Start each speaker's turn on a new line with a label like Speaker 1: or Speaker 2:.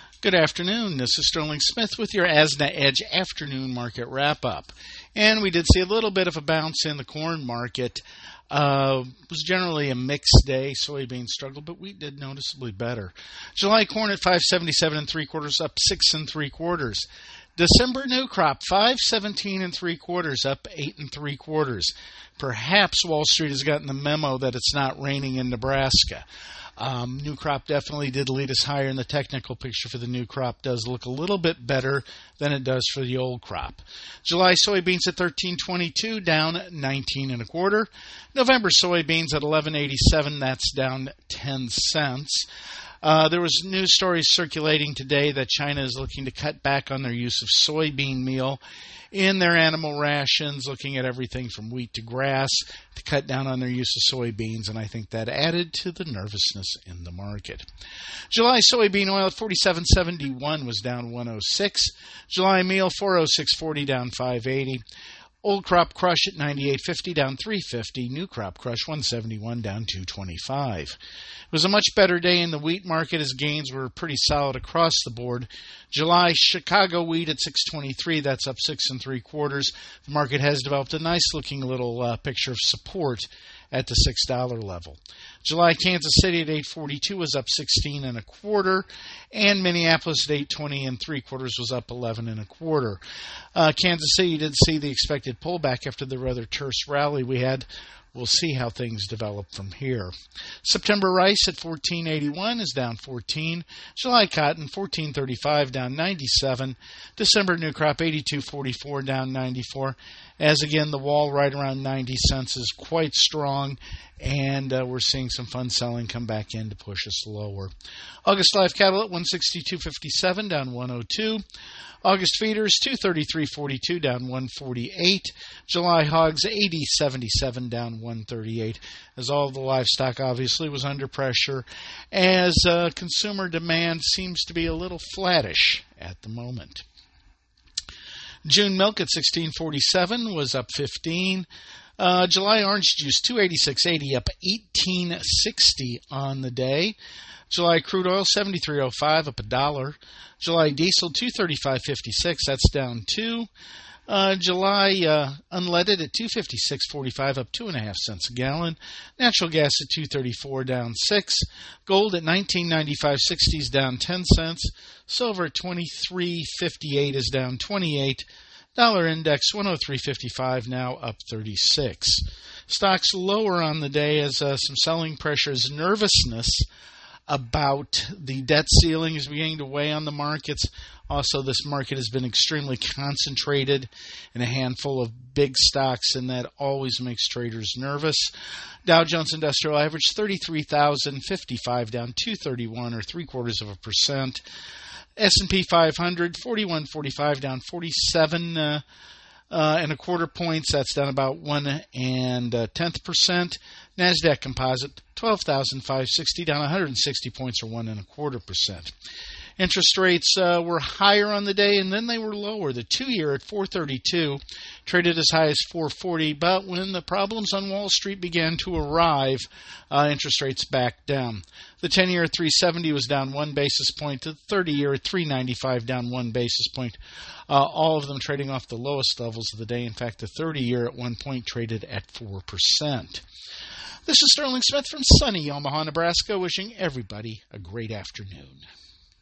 Speaker 1: Good afternoon. This is Sterling Smith with your ASNA Edge afternoon market wrap-up. And we did see a little bit of a bounce in the corn market. It was generally a mixed day. Soybeans struggled, but wheat did noticeably better. July corn at 577 3/4, up 6 3/4. December new crop 517 3/4, up 8 3/4. Perhaps Wall Street has gotten the memo that it's not raining in Nebraska. New crop definitely did lead us higher, and the technical picture for the new crop does look a little bit better than it does for the old crop. July soybeans at 13.22, down 19 1/4. November soybeans at 11.87, that's down 10 cents. There was news stories circulating today that China is looking to cut back on their use of soybean meal in their animal rations, looking at everything from wheat to grass to cut down on their use of soybeans, and I think that added to the nervousness in the market. July soybean oil at 47.71 was down 106. July meal 406.40, down 5.80. Old crop crush at 98.50, down 3.50. New crop crush 171, down 2.25. It was a much better day in the wheat market as gains were pretty solid across the board. July Chicago wheat at 6.23, that's up 6 3/4. The market has developed a nice looking little picture of support at the $6 level. July Kansas City at 8.42 was up 16 1/4, and Minneapolis at 8.20 3/4 was up 11 1/4. Kansas City did see the expected pullback after the rather terse rally we had. We'll see how things develop from here. September rice at 14.81 is down 14. July cotton 14.35, down 97. December new crop 82.44, down 94. As again, the wall right around 90 cents is quite strong, and we're seeing some fun selling come back in to push us lower. August live cattle at 162.57, down 102. August feeders 233.42, down 148. July hogs 80.77, down 138. As all of the livestock obviously was under pressure, as consumer demand seems to be a little flattish at the moment. June milk at 16.47 was up 15. July orange juice 286.80, up 18.60 on the day. July crude oil 73.05, up $1. July diesel 235.56, that's down 2. July unleaded at 256.45, up 2.5 cents a gallon. Natural gas at 234, down 6. Gold at 19.95.60 is down 10 cents. Silver at 23.58 is down 28. Dollar index 103.55, now up 36. Stocks lower on the day as some selling pressures, nervousness about the debt ceiling is beginning to weigh on the markets. Also, this market has been extremely concentrated in a handful of big stocks, and that always makes traders nervous. Dow Jones Industrial Average 33,055, down 231 or 0.75%. S&P 500 4145, down 47 1/4 points. That's down about 1.1%. Nasdaq Composite 12,560, down 160 points or 1.25%. Interest rates were higher on the day, and then they were lower. The 2-year at 4.32 traded as high as 4.40, but when the problems on Wall Street began to arrive, interest rates backed down. The 10-year at 3.70 was down 1 basis point. The 30-year at 3.95 down 1 basis point. All of them trading off the lowest levels of the day. In fact, the 30-year at one point traded at 4%. This is Sterling Smith from sunny Omaha, Nebraska, wishing everybody a great afternoon.